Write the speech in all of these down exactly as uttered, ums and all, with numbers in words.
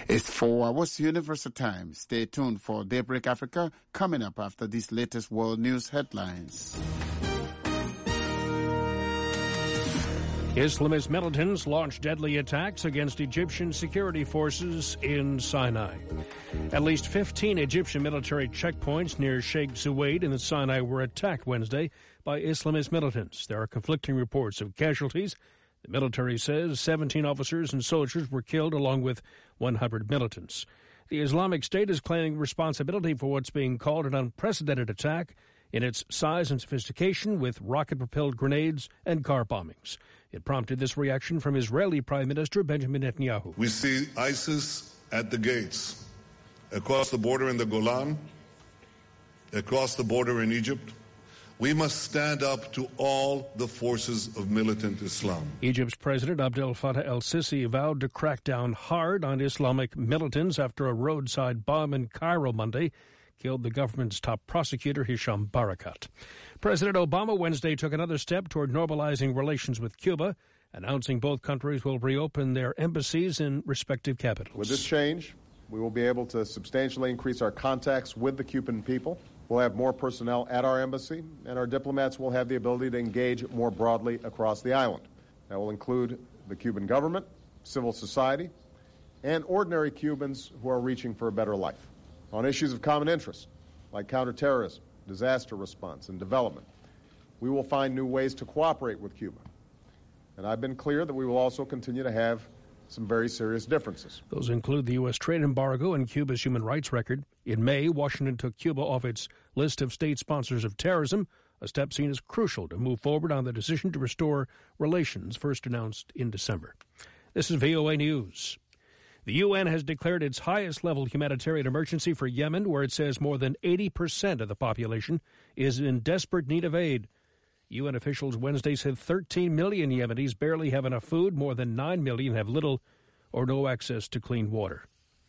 It's four hours Universal Time. Stay tuned for Daybreak Africa coming up after these latest world news headlines. Islamist militants launched deadly attacks against Egyptian security forces in Sinai. At least fifteen Egyptian military checkpoints near Sheikh Zayed in the Sinai were attacked Wednesday by Islamist militants. There are conflicting reports of casualties. The military says seventeen officers and soldiers were killed along with one hundred militants. The Islamic State is claiming responsibility for what's being called an unprecedented attack in its size and sophistication with rocket-propelled grenades and car bombings. It prompted this reaction from Israeli Prime Minister Benjamin Netanyahu. We see ISIS at the gates, across the border in the Golan, across the border in Egypt. We must stand up to all the forces of militant Islam. Egypt's President Abdel Fattah el-Sisi vowed to crack down hard on Islamic militants after a roadside bomb in Cairo Monday killed the government's top prosecutor, Hisham Barakat. President Obama Wednesday took another step toward normalizing relations with Cuba, announcing both countries will reopen their embassies in respective capitals. With this change, we will be able to substantially increase our contacts with the Cuban people. We'll have more personnel at our embassy, and our diplomats will have the ability to engage more broadly across the island. That will include the Cuban government, civil society, and ordinary Cubans who are reaching for a better life. On issues of common interest, like counterterrorism, disaster response, and development, we will find new ways to cooperate with Cuba. And I've been clear that we will also continue to have some very serious differences. Those include the U S trade embargo and Cuba's human rights record. In May, Washington took Cuba off its list of state sponsors of terrorism, a step seen as crucial to move forward on the decision to restore relations first announced in December. This is V O A News. The U N has declared its highest-level humanitarian emergency for Yemen, where it says more than eighty percent of the population is in desperate need of aid. U N officials Wednesday said thirteen million Yemenis barely have enough food, more than nine million have little or no access to clean water.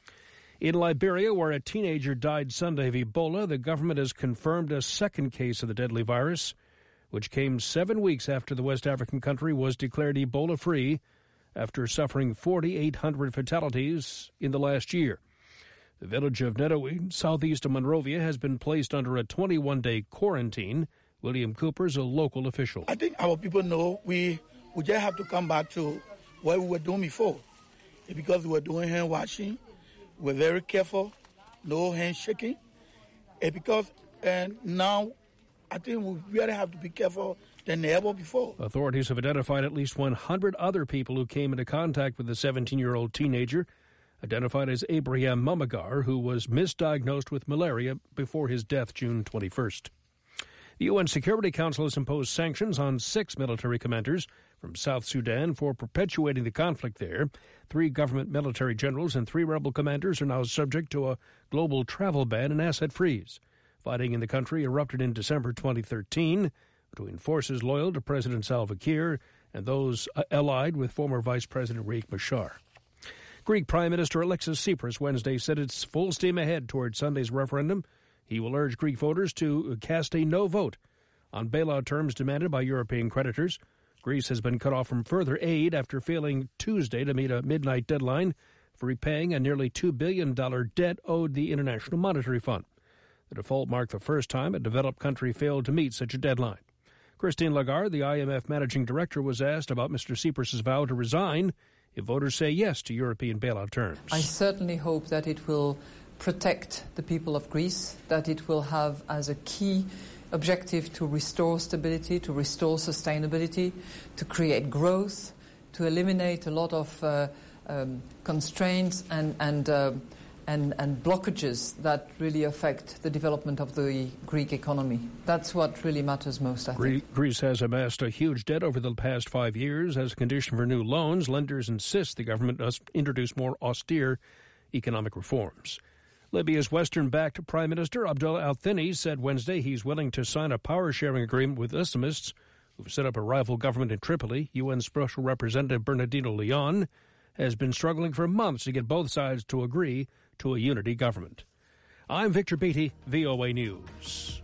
In Liberia, where a teenager died Sunday of Ebola, the government has confirmed a second case of the deadly virus, which came seven weeks after the West African country was declared Ebola-free after suffering forty-eight hundred fatalities in the last year. The village of Nedowi, southeast of Monrovia, has been placed under a twenty-one day quarantine. William Cooper is a local official. I think our people know we, we just have to come back to what we were doing before. Because we were doing hand washing, we're very careful, no hand shaking. And because and now I think we really have to be careful than ever before. Authorities have identified at least one hundred other people who came into contact with the seventeen-year-old teenager, identified as Abraham Mamagar, who was misdiagnosed with malaria before his death June twenty-first. The U N Security Council has imposed sanctions on six military commanders from South Sudan for perpetuating the conflict there. Three government military generals and three rebel commanders are now subject to a global travel ban and asset freeze. Fighting in the country erupted in December twenty thirteen between forces loyal to President Salva Kiir and those allied with former Vice President Riek Machar. Greek Prime Minister Alexis Tsipras Wednesday said it's full steam ahead toward Sunday's referendum. He will urge Greek voters to cast a no vote on bailout terms demanded by European creditors. Greece has been cut off from further aid after failing Tuesday to meet a midnight deadline for repaying a nearly two billion dollars debt owed the International Monetary Fund. The default marked the first time a developed country failed to meet such a deadline. Christine Lagarde, the I M F managing director, was asked about Mister Tsipras' vow to resign if voters say yes to European bailout terms. I certainly hope that it will protect the people of Greece, that it will have as a key objective to restore stability, to restore sustainability, to create growth, to eliminate a lot of uh, um, constraints and and, uh, and and blockages that really affect the development of the Greek economy. That's what really matters most, I think. Greece has amassed a huge debt over the past five years. As a condition for new loans, lenders insist the government must introduce more austere economic reforms. Libya's Western-backed Prime Minister Abdullah al-Thani said Wednesday he's willing to sign a power-sharing agreement with Islamists who've set up a rival government in Tripoli. U N Special Representative Bernardino Leon has been struggling for months to get both sides to agree to a unity government. I'm Victor Beattie, V O A News.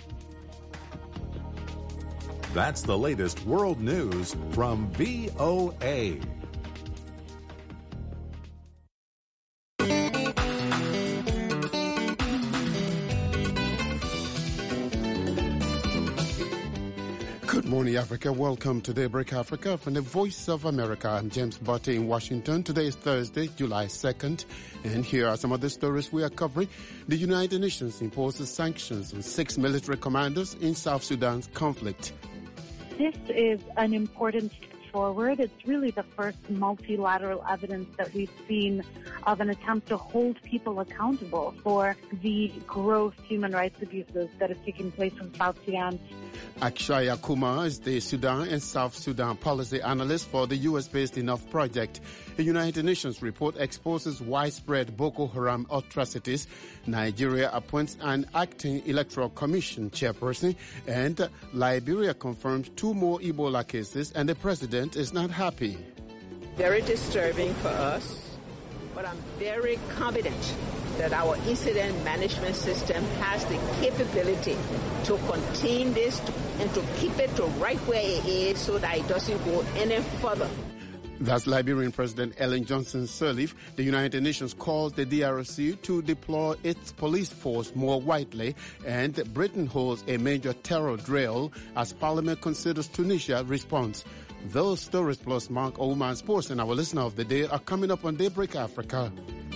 That's the latest world news from V O A. Good morning, Africa. Welcome to Daybreak Africa from the Voice of America. I'm James Botte in Washington. Today is Thursday, July second, and here are some of the stories we are covering. The United Nations imposes sanctions on six military commanders in South Sudan's conflict. This is an important step forward. It's really the first multilateral evidence that we've seen of an attempt to hold people accountable for the gross human rights abuses that have taken place in South Sudan. Akshaya Kumar is the Sudan and South Sudan policy analyst for the U S-based Enough Project. A United Nations report exposes widespread Boko Haram atrocities. Nigeria appoints an acting electoral commission chairperson, and Liberia confirms two more Ebola cases, and the president is not happy. Very disturbing for us, but I'm very confident that our incident management system has the capability to contain this and to keep it to right where it is so that it doesn't go any further. That's Liberian President Ellen Johnson Sirleaf. The United Nations calls the D R C to deploy its police force more widely, and Britain holds a major terror drill as Parliament considers Tunisia response. Those stories plus Mark Oman Sports and our listener of the day are coming up on Daybreak Africa.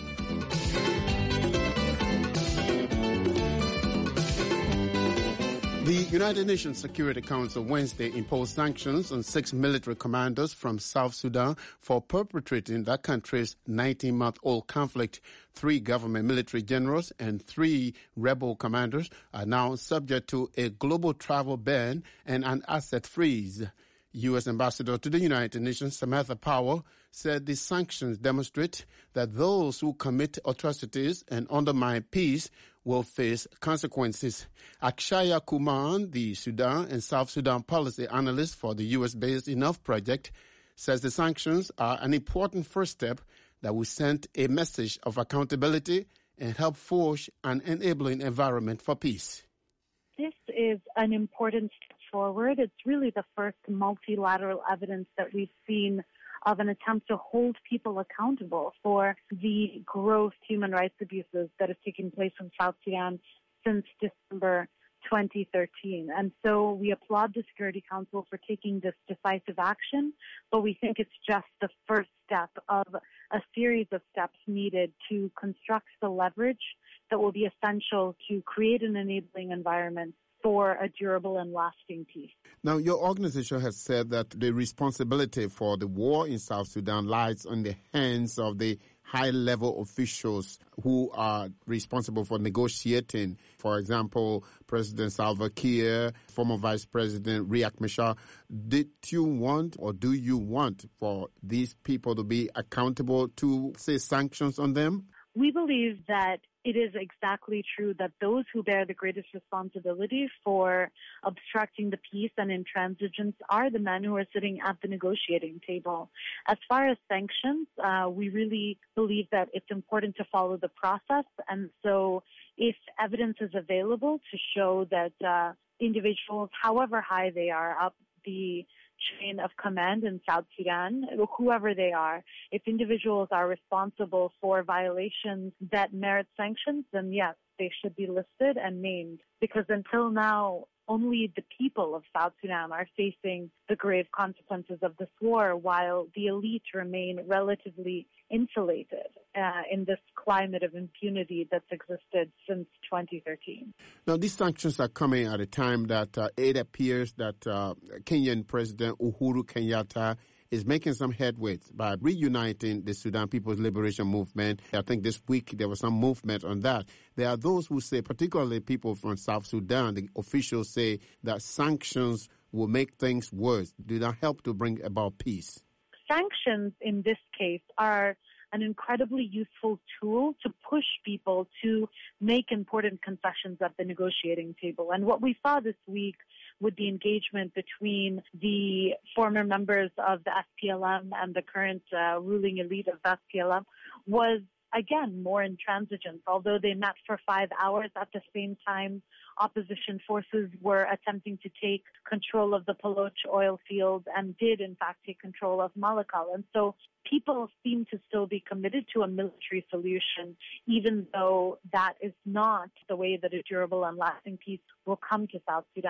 The United Nations Security Council Wednesday imposed sanctions on six military commanders from South Sudan for perpetrating that country's nineteen-month-old conflict. Three government military generals and three rebel commanders are now subject to a global travel ban and an asset freeze. U S Ambassador to the United Nations, Samantha Power, said the sanctions demonstrate that those who commit atrocities and undermine peace will face consequences. Akshaya Kumar, the Sudan and South Sudan policy analyst for the U S-based Enough Project, says the sanctions are an important first step that will send a message of accountability and help forge an enabling environment for peace. This is an important step forward. It's really the first multilateral evidence that we've seen of an attempt to hold people accountable for the gross human rights abuses that have taken place in South Sudan since December twenty thirteen. And so we applaud the Security Council for taking this decisive action, but we think it's just the first step of a series of steps needed to construct the leverage that will be essential to create an enabling environment for a durable and lasting peace. Now, your organization has said that the responsibility for the war in South Sudan lies on the hands of the high-level officials who are responsible for negotiating. For example, President Salva Kiir, former Vice President Riek Machar. Did you want or do you want for these people to be accountable to, say, sanctions on them? We believe that it is exactly true that those who bear the greatest responsibility for obstructing the peace and intransigence are the men who are sitting at the negotiating table. As far as sanctions, uh, we really believe that it's important to follow the process. And so if evidence is available to show that uh, individuals, however high they are, up the chain of command in South Sudan, whoever they are, if individuals are responsible for violations that merit sanctions, then yes, they should be listed and named. Because until now, only the people of South Sudan are facing the grave consequences of this war, while the elite remain relatively insulated uh, in this climate of impunity that's existed since twenty thirteen. Now, these sanctions are coming at a time that uh, it appears that uh, Kenyan President Uhuru Kenyatta is making some headway by reuniting the Sudan People's Liberation Movement. I think this week there was some movement on that. There are those who say, particularly people from South Sudan, the officials say that sanctions will make things worse, do not help to bring about peace. Sanctions in this case are an incredibly useful tool to push people to make important concessions at the negotiating table. And what we saw this week with the engagement between the former members of the S P L M and the current uh, ruling elite of the S P L M was, again, more intransigent. Although they met for five hours, at the same time, opposition forces were attempting to take control of the Paloch oil field and did, in fact, take control of Malakal. And so people seem to still be committed to a military solution, even though that is not the way that a durable and lasting peace will come to South Sudan.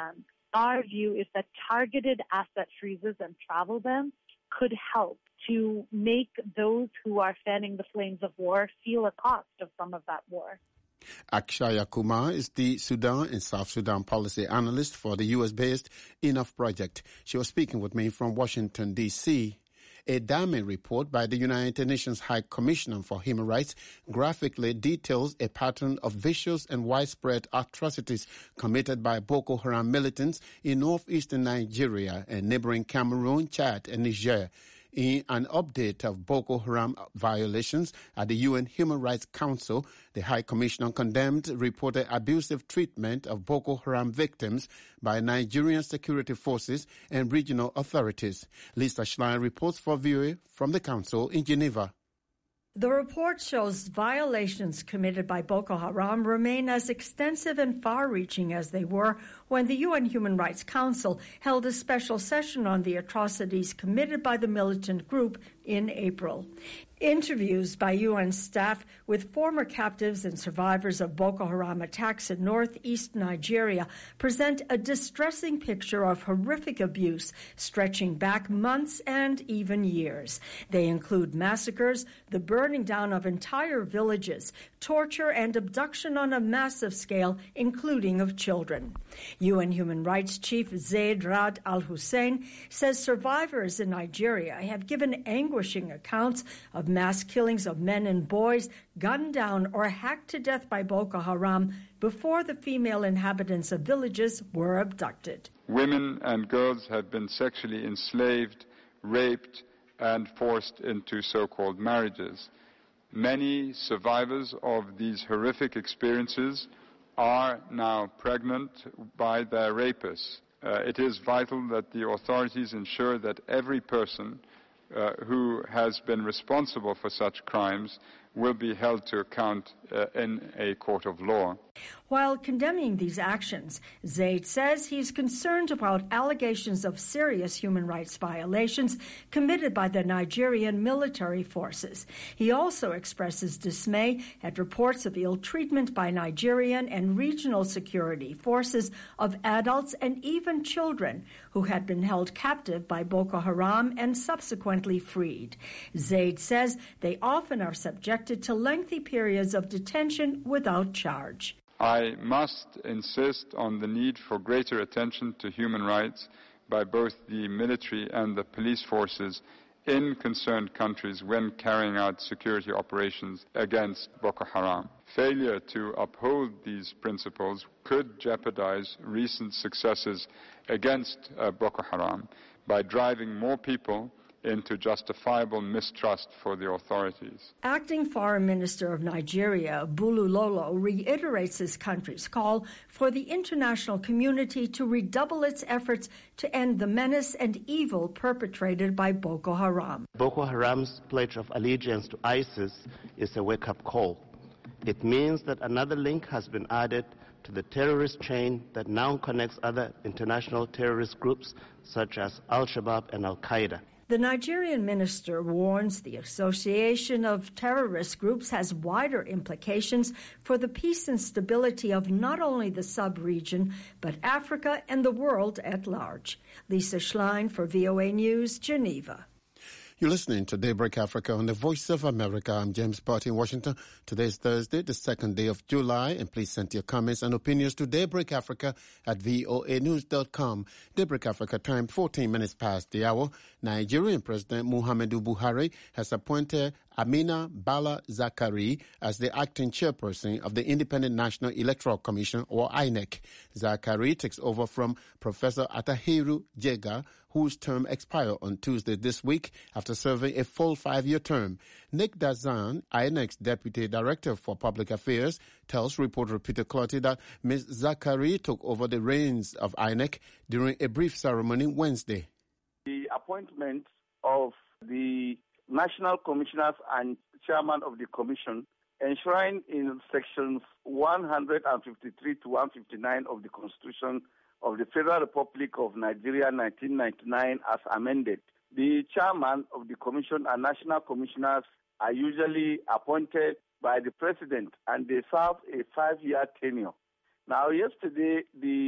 Our view is that targeted asset freezes and travel bans could help to make those who are fanning the flames of war feel a cost of some of that war. Akshaya Kumar is the Sudan and South Sudan policy analyst for the U S-based Enough Project. She was speaking with me from Washington, D C A damning report by the United Nations High Commissioner for Human Rights graphically details a pattern of vicious and widespread atrocities committed by Boko Haram militants in northeastern Nigeria and neighboring Cameroon, Chad, and Niger. In an update of Boko Haram violations at the U N Human Rights Council, the High Commissioner condemned reported abusive treatment of Boko Haram victims by Nigerian security forces and regional authorities. Lisa Schlein reports for V O A from the Council in Geneva. The report shows violations committed by Boko Haram remain as extensive and far-reaching as they were when the U N Human Rights Council held a special session on the atrocities committed by the militant group in April. Interviews by U N staff with former captives and survivors of Boko Haram attacks in northeast Nigeria present a distressing picture of horrific abuse stretching back months and even years. They include massacres, the burning down of entire villages, torture and abduction on a massive scale, including of children. U N Human Rights Chief Zeid Ra'ad Al Hussein says survivors in Nigeria have given anguishing accounts of mass killings of men and boys gunned down or hacked to death by Boko Haram before the female inhabitants of villages were abducted. Women and girls have been sexually enslaved, raped, and forced into so-called marriages. Many survivors of these horrific experiences are now pregnant by their rapists. Uh, it is vital that the authorities ensure that every person Uh, who has been responsible for such crimes will be held to account uh, in a court of law. While condemning these actions, Zeid says he's concerned about allegations of serious human rights violations committed by the Nigerian military forces. He also expresses dismay at reports of ill treatment by Nigerian and regional security forces of adults and even children who had been held captive by Boko Haram and subsequently freed. Zeid says they often are subjected to lengthy periods of detention without charge. I must insist on the need for greater attention to human rights by both the military and the police forces in concerned countries when carrying out security operations against Boko Haram. Failure to uphold these principles could jeopardize recent successes against uh, Boko Haram by driving more people into justifiable mistrust for the authorities. Acting Foreign Minister of Nigeria, Bulu Lolo, reiterates his country's call for the international community to redouble its efforts to end the menace and evil perpetrated by Boko Haram. Boko Haram's pledge of allegiance to ISIS is a wake-up call. It means that another link has been added to the terrorist chain that now connects other international terrorist groups such as Al-Shabaab and Al-Qaeda. The Nigerian minister warns the association of terrorist groups has wider implications for the peace and stability of not only the sub-region, but Africa and the world at large. Lisa Schlein for V O A News, Geneva. You're listening to Daybreak Africa on the Voice of America. I'm James Barty in Washington. Today is Thursday, the second day of July, and please send your comments and opinions to Daybreak Africa at voa news dot com. Daybreak Africa time, fourteen minutes past the hour. Nigerian President Muhammadu Buhari has appointed Amina Bala Zakari as the acting chairperson of the Independent National Electoral Commission, or I N E C. Zakari takes over from Professor Atahiru Jega, whose term expired on Tuesday this week after serving a full five-year term. Nick Dazan, I N E C's Deputy Director for Public Affairs, tells reporter Peter Clotty that Miz Zakari took over the reins of I N E C during a brief ceremony Wednesday. The appointment of the National Commissioners and Chairman of the Commission enshrined in sections one fifty-three to one fifty-nine of the Constitution of the Federal Republic of Nigeria nineteen ninety-nine as amended. The chairman of the commission and national commissioners are usually appointed by the president, and they serve a five-year tenure. Now, yesterday, the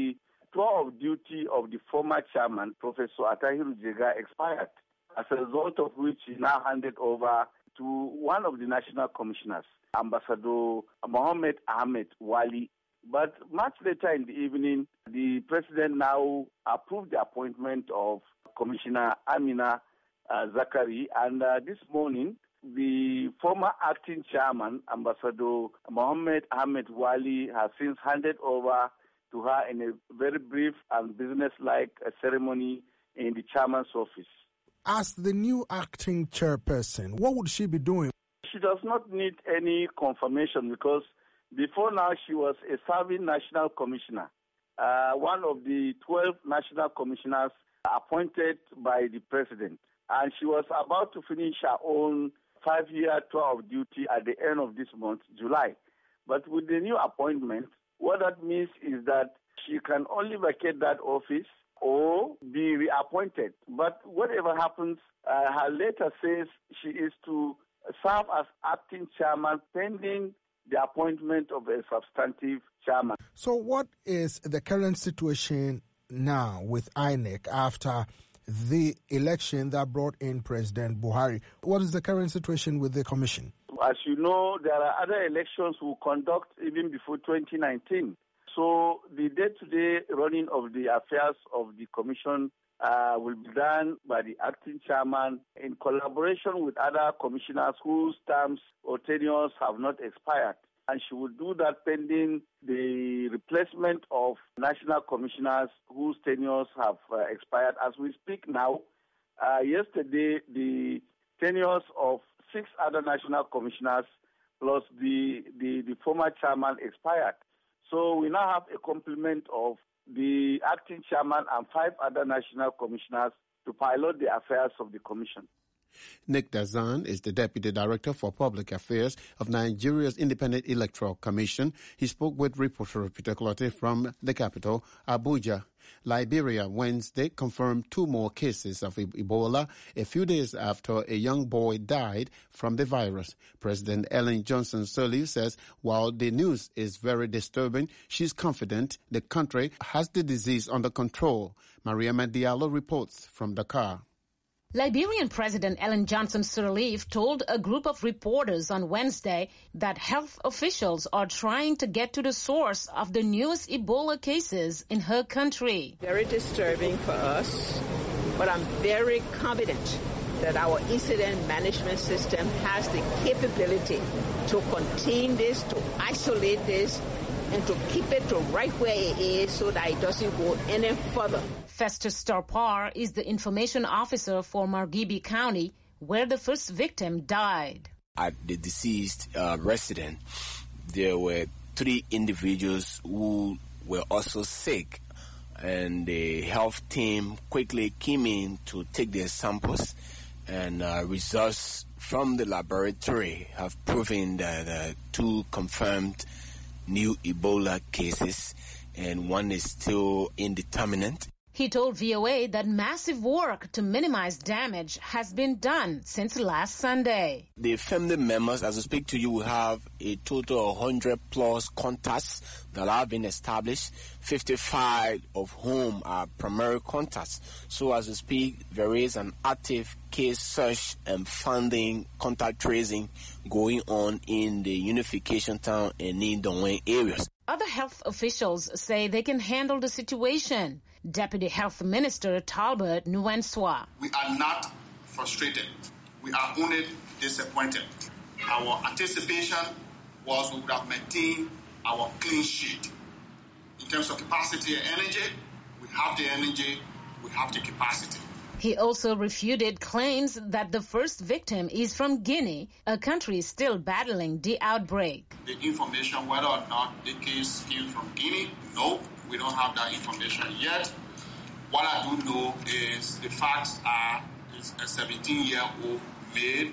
tour of duty of the former chairman, Professor Attahiru Jega, expired, as a result of which he now handed over to one of the national commissioners, Ambassador Mohammed Ahmed Wali. But much later in the evening, the president now approved the appointment of Commissioner Amina uh, Zakari, and uh, this morning, the former acting chairman, Ambassador Mohammed Ahmed Wali, has since handed over to her in a very brief and business-like uh, ceremony in the chairman's office. As the new acting chairperson, what would she be doing? She does not need any confirmation because before now she was a serving national commissioner, uh, one of the twelve national commissioners appointed by the president. And she was about to finish her own five-year tour of duty at the end of this month, July. But with the new appointment, what that means is that she can only vacate that office or be reappointed. But whatever happens, uh, her letter says she is to serve as acting chairman pending the appointment of a substantive chairman. So what is the current situation now with I N E C after the election that brought in President Buhari? What is the current situation with the commission? As you know, there are other elections we'll conduct even before twenty nineteen. So the day-to-day running of the affairs of the commission uh, will be done by the acting chairman in collaboration with other commissioners whose terms or tenures have not expired. And she will do that pending the replacement of national commissioners whose tenures have uh, expired. As we speak now, uh, yesterday the tenures of six other national commissioners plus the, the, the former chairman expired. So we now have a complement of the acting chairman and five other national commissioners to pilot the affairs of the commission. Nick Dazan is the Deputy Director for Public Affairs of Nigeria's Independent Electoral Commission. He spoke with reporter Peter Clottey from the capital, Abuja. Liberia Wednesday confirmed two more cases of Ebola a few days after a young boy died from the virus. President Ellen Johnson Sirleaf says while the news is very disturbing, she's confident the country has the disease under control. Mariama Diallo reports from Dakar. Liberian President Ellen Johnson Sirleaf told a group of reporters on Wednesday that health officials are trying to get to the source of the newest Ebola cases in her country. Very disturbing for us, but I'm very confident that our incident management system has the capability to contain this, to isolate this, and to keep it to right where it is so that it doesn't go any further. Festus Tarpar is the information officer for Margibi County, where the first victim died. At the deceased uh, resident, there were three individuals who were also sick, and the health team quickly came in to take their samples, and uh, results from the laboratory have proven that uh, two confirmed new Ebola cases, and one is still indeterminate. He told V O A that massive work to minimize damage has been done since last Sunday. The family members, as I speak to you, will have a total of one hundred plus contacts that have been established, fifty-five of whom are primary contacts. So as we speak, there is an active case search and funding contact tracing going on in the Unification Town and Nindongwen areas. Other health officials say they can handle the situation. Deputy Health Minister Talbot Nuwenswa. We are not frustrated. We are only disappointed. Our anticipation was we would have maintained our clean sheet. In terms of capacity and energy, we have the energy, we have the capacity. He also refuted claims that the first victim is from Guinea, a country still battling the outbreak. The information whether or not the case came from Guinea, no, we don't have that information yet. What I do know is the facts are a seventeen-year-old male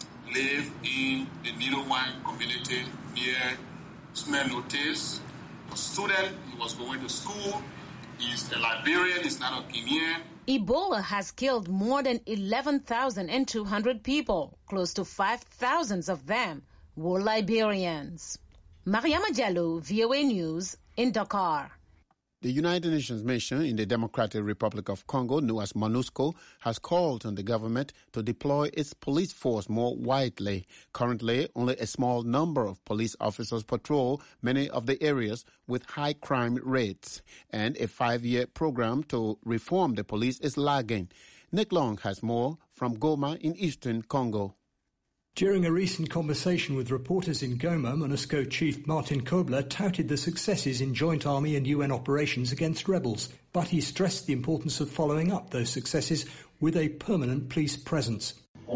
live in the Nidowine community near Smenotes. A student, he was going to school. He's a Liberian, he's not a Guinean. Ebola has killed more than eleven thousand two hundred people. Close to five thousand of them were Liberians. Mariama Diallo, V O A News, in Dakar. The United Nations mission in the Democratic Republic of Congo, known as MONUSCO, has called on the government to deploy its police force more widely. Currently, only a small number of police officers patrol many of the areas with high crime rates, and a five-year program to reform the police is lagging. Nick Long has more from Goma in eastern Congo. During a recent conversation with reporters in Goma, MONUSCO Chief Martin Kobler touted the successes in joint army and U N operations against rebels, but he stressed the importance of following up those successes with a permanent police presence.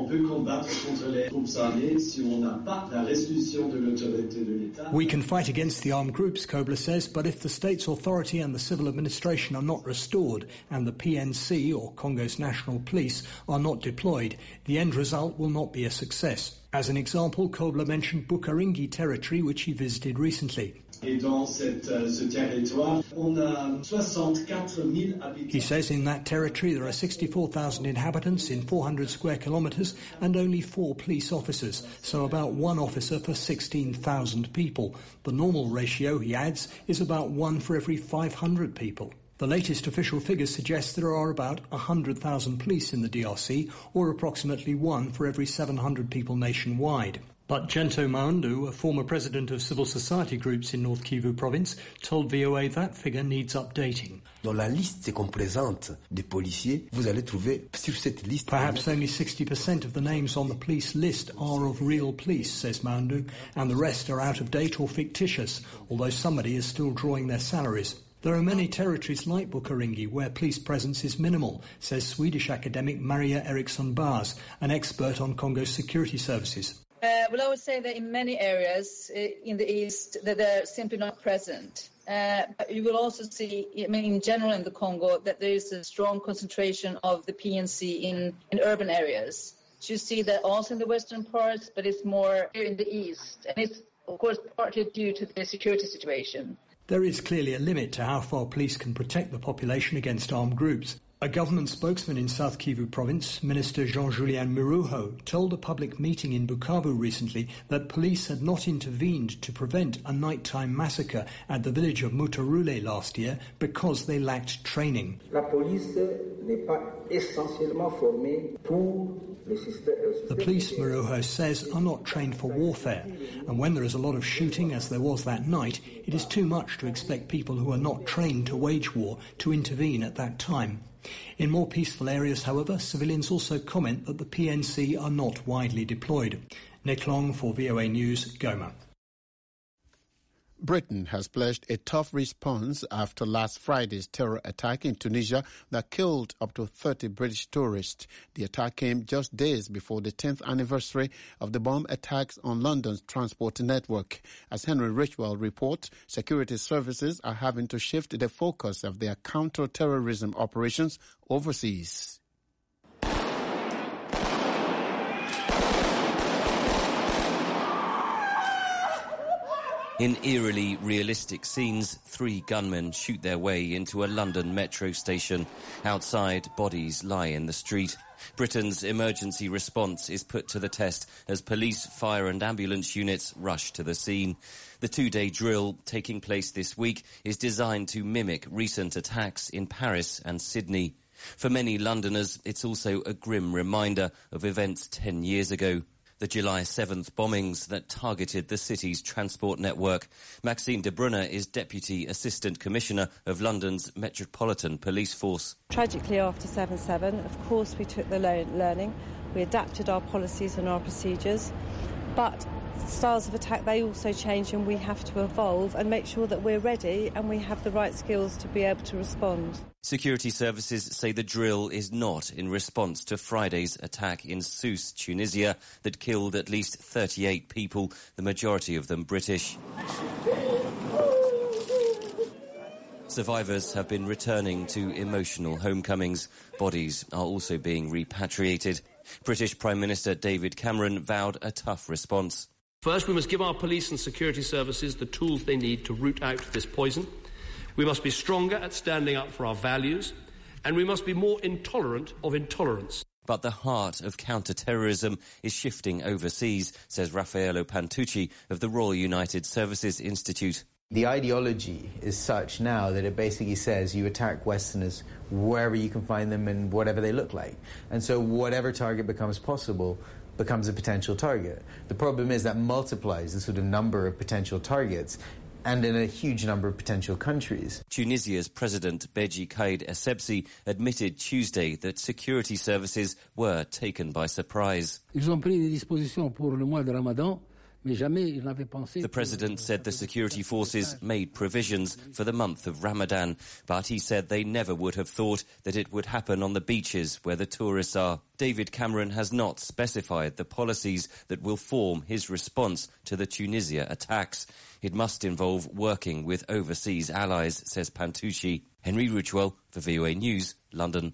We can fight against the armed groups, Kobler says, but if the state's authority and the civil administration are not restored and the P N C, or Congo's National Police, are not deployed, the end result will not be a success. As an example, Kobler mentioned Bukaringi territory, which he visited recently. He says in that territory there are sixty-four thousand inhabitants in four hundred square kilometres and only four police officers, so about one officer for sixteen thousand people. The normal ratio, he adds, is about one for every five hundred people. The latest official figures suggest there are about one hundred thousand police in the D R C, or approximately one for every seven hundred people nationwide. But Gento Maundu, a former president of civil society groups in North Kivu province, told V O A that figure needs updating. Dans la liste qu'on présente des policiers, vous allez trouver sur cette liste. Perhaps only sixty percent of the names on the police list are of real police, says Maundu, and the rest are out of date or fictitious, although somebody is still drawing their salaries. There are many territories like Bukaringi where police presence is minimal, says Swedish academic Maria Eriksson Bars, an expert on Congo's security services. Uh, well, I would say that in many areas uh, in the east that they're simply not present. Uh, you will also see, I mean, in general in the Congo, that there is a strong concentration of the P N C in, in urban areas. So you see that also in the western parts, but it's more here in the east. And it's, of course, partly due to the security situation. There is clearly a limit to how far police can protect the population against armed groups. A government spokesman in South Kivu province, Minister Jean-Julien Miruho, told a public meeting in Bukavu recently that police had not intervened to prevent a nighttime massacre at the village of Mutarule last year because they lacked training. La police n'est pas essentiellement formée pour le système. The police, Miruho says, are not trained for warfare, and when there is a lot of shooting, as there was that night, it is too much to expect people who are not trained to wage war to intervene at that time. In more peaceful areas, however, civilians also comment that the P N C are not widely deployed. Nick Long for V O A News, Goma. Britain has pledged a tough response after last Friday's terror attack in Tunisia that killed up to thirty British tourists. The attack came just days before the tenth anniversary of the bomb attacks on London's transport network. As Henry Richwell reports, security services are having to shift the focus of their counter-terrorism operations overseas. In eerily realistic scenes, three gunmen shoot their way into a London metro station. Outside, bodies lie in the street. Britain's emergency response is put to the test as police, fire and ambulance units rush to the scene. The two-day drill taking place this week is designed to mimic recent attacks in Paris and Sydney. For many Londoners, it's also a grim reminder of events ten years ago. The July seventh bombings that targeted the city's transport network. Maxine de Brunner is Deputy Assistant Commissioner of London's Metropolitan Police Force. Tragically, after seven seven, of course, we took the learning. We adapted our policies and our procedures. But styles of attack, they also change, and we have to evolve and make sure that we're ready and we have the right skills to be able to respond. Security services say the drill is not in response to Friday's attack in Sousse, Tunisia, that killed at least thirty-eight people, the majority of them British. Survivors have been returning to emotional homecomings. Bodies are also being repatriated. British Prime Minister David Cameron vowed a tough response. First, we must give our police and security services the tools they need to root out this poison. We must be stronger at standing up for our values, and we must be more intolerant of intolerance. But the heart of counter-terrorism is shifting overseas, says Raffaello Pantucci of the Royal United Services Institute. The ideology is such now that it basically says you attack Westerners wherever you can find them and whatever they look like. And so whatever target becomes possible becomes a potential target. The problem is that multiplies the sort of number of potential targets and in a huge number of potential countries. Tunisia's President Beji Caid Essebsi admitted Tuesday that security services were taken by surprise. Ils ont pris des dispositions pour le mois de Ramadan. The president said the security forces made provisions for the month of Ramadan, but he said they never would have thought that it would happen on the beaches where the tourists are. David Cameron has not specified the policies that will form his response to the Tunisia attacks. It must involve working with overseas allies, says Pantucci. Henry Ridgewell for V O A News, London.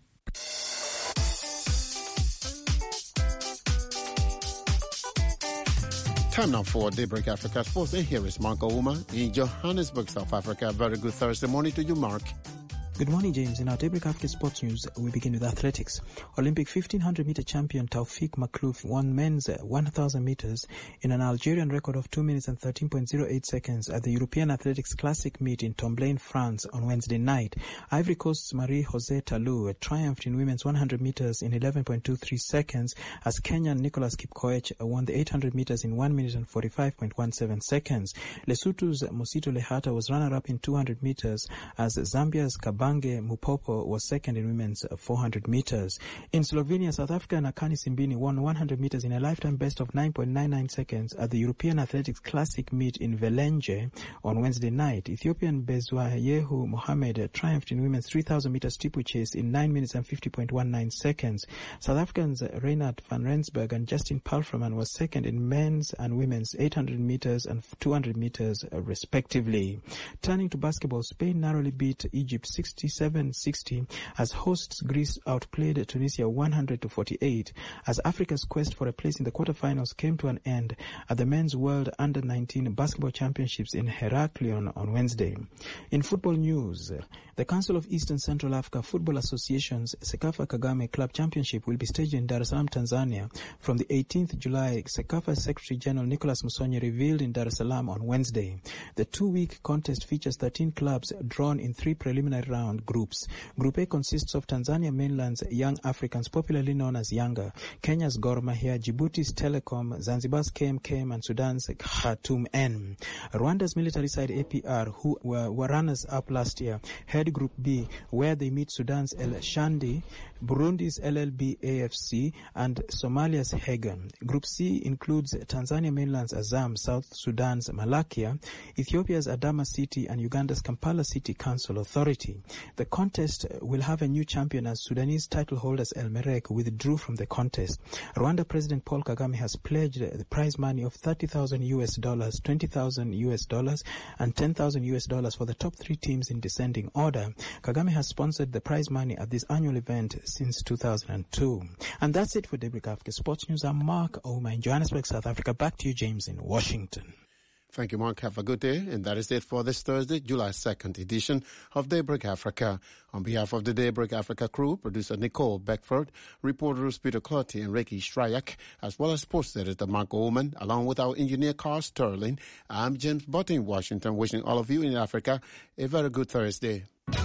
Time now for Daybreak Africa Sports, and here is Mark Ouma in Johannesburg, South Africa. Very good Thursday morning to you, Mark. Good morning, James. In our Daybreak Africa Sports News, we begin with athletics. Olympic fifteen hundred meter champion Taufik Makhlouf won men's one thousand meters in an Algerian record of two minutes and thirteen point zero eight seconds at the European Athletics Classic meet in Tomblain, France on Wednesday night. Ivory Coast's Marie-José Talou triumphed in women's one hundred meters in eleven point two three seconds as Kenyan Nicholas Kipkoech won the eight hundred meters in one minute and forty-five point one seven seconds. Lesotho's Mosito Lehata was runner-up in two hundred meters as Zambia's Kabange Mupopo was second in women's four hundred meters. In Slovenia, South Africa Akani Simbini won one hundred meters in a lifetime best of nine point nine nine seconds at the European Athletics Classic meet in Velenge on Wednesday night. Ethiopian Bezwayehu Mohammed triumphed in women's three thousand meter steeplechase in nine minutes and fifty point one nine seconds. South Africans Reinhard van Rensburg and Justin Palfreman was second in men's and women's eight hundred meters and two hundred meters respectively. Turning to basketball, Spain narrowly beat Egypt sixty-seven sixty as hosts Greece outplayed Tunisia one hundred to forty-eight as Africa's quest for a place in the quarterfinals came to an end at the Men's World Under nineteen Basketball Championships in Heraklion on Wednesday. In football news, the Council of East and Central Africa Football Association's Sekafa Kagame Club Championship will be staged in Dar es Salaam, Tanzania from the eighteenth of July, Sekafa Secretary General Nicholas Musonye revealed in Dar es Salaam on Wednesday. The two-week contest features thirteen clubs drawn in three preliminary round groups. Group A consists of Tanzania mainland's Young Africans, popularly known as Yanga, Kenya's Gor Mahia, Djibouti's Telecom, Zanzibar's K M K M, and Sudan's Khartoum N. Rwanda's military side A P R, who were, were runners-up last year, head Group B, where they meet Sudan's El Shandi, Burundi's L L B A F C, and Somalia's Hagan. Group C includes Tanzania mainland's Azam, South Sudan's Malakia, Ethiopia's Adama City, and Uganda's Kampala City Council Authority. The contest will have a new champion as Sudanese title holders El Merreikh withdrew from the contest. Rwanda President Paul Kagame has pledged the prize money of thirty thousand U S dollars, twenty thousand U S dollars, and ten thousand U S dollars for the top three teams in descending order. Kagame has sponsored the prize money at this annual event since two thousand two. And that's it for Daybreak Africa Sports News. I'm Mark Ouma in Johannesburg, South Africa. Back to you, James, in Washington. Thank you, Mark. Have a good day. And that is it for this Thursday, July second edition of Daybreak Africa. On behalf of the Daybreak Africa crew, producer Nicole Beckford, reporters Peter Clotty and Ricky Stryak, as well as sports editor Mark Oman, along with our engineer Carl Sterling, I'm James Butt in Washington, wishing all of you in Africa a very good Thursday.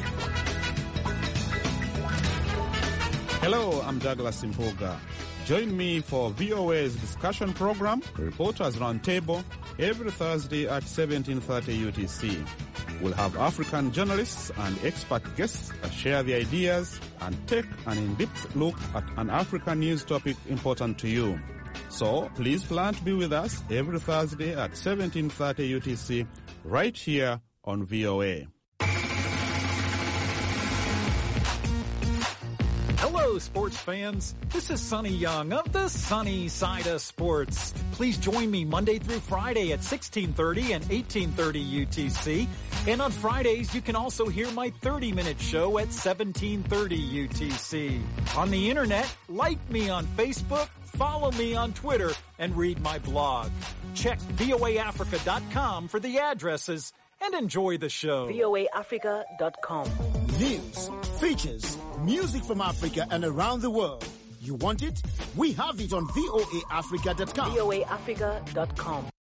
Hello, I'm Douglas Impoga. Join me for V O A's discussion program, Reporters Roundtable, every Thursday at seventeen thirty U T C. We'll have African journalists and expert guests that share the ideas and take an in-depth look at an African news topic important to you. So please plan to be with us every Thursday at seventeen thirty U T C, right here on V O A. Hello, sports fans. This is Sonny Young of the Sunny Side of Sports. Please join me Monday through Friday at sixteen thirty and eighteen thirty U T C. And on Fridays, you can also hear my thirty-minute show at seventeen thirty U T C. On the internet, like me on Facebook, follow me on Twitter, and read my blog. Check V O A Africa dot com for the addresses and enjoy the show. V O A Africa dot com. News, features, music from Africa and around the world. You want it? We have it on V O A Africa dot com. V O A Africa dot com.